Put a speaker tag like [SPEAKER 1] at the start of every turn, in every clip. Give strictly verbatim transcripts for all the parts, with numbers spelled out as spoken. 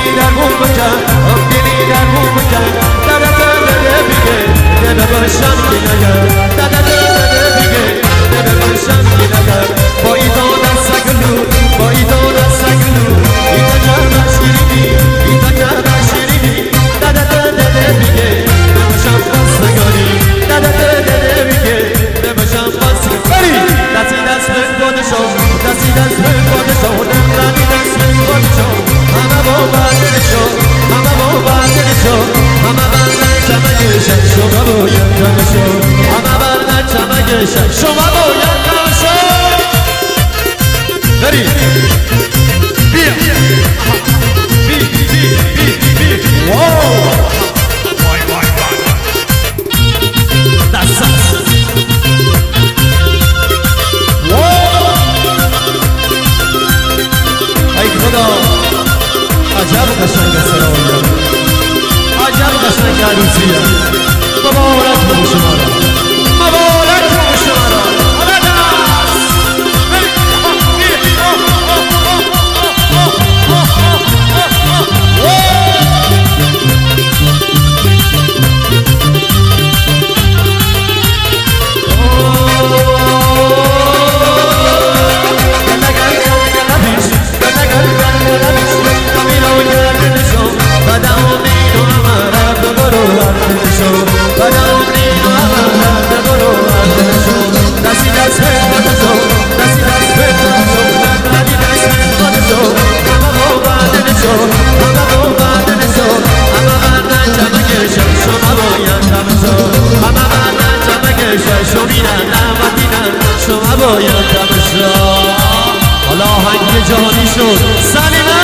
[SPEAKER 1] دلی در بوم بکن آب دلی در بوم بکن دادا دادا بیگه دادا باشم کی نگر دادا دادا بیگه دادا باشم کی نگر با ایدو دست گلو با ایدو دست گلو ایتا جانا شیرینی ایتا جانا شیرینی دادا دادا بیگه دادا باشم خواستگاری دادا دادا بیگه دادا باشم خواستگاری دستی دست به خودشو دستی دست به خودشو دمرانی دست به خودشو همه با بدنشو همه با بدنشو همه بردن چمگشن شما باید کمشو همه بردن چمگشن شما باید کمشو بری بیا بی بی بی بی واو وای وای وای دست ای خدا عجب قشنگ سرایم عجب قشنگ عروسیه مبارک به شما را مبارک به شما را شما باید کمشا حالا آهنگ جهانی شد سلیمه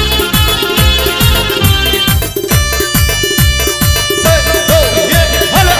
[SPEAKER 1] هلا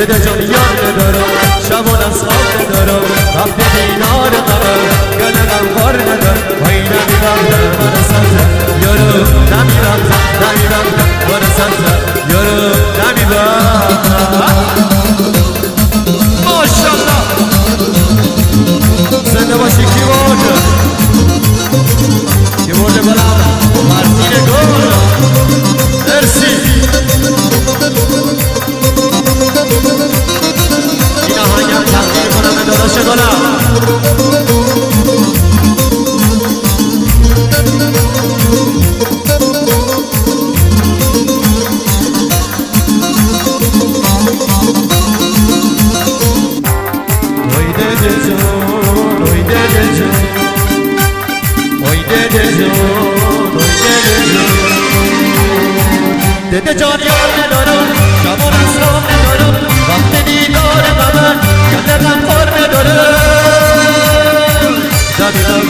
[SPEAKER 1] دده جان یار ندارم شبان از خواب ندارم وقت دینار قبل گلم بار ندارم وای نمیرم من سازم یارو نمیرم نمیرم من سازم یارو نمیرم ماشالله زنده باشی کی برده کی برده بلم مرسین گل مرسی این آهنگم تقدیر کنم به داداش گلم دده جان یار ندارم شبان اسلام ندارم وقت دیدار من گله غم خور ندارم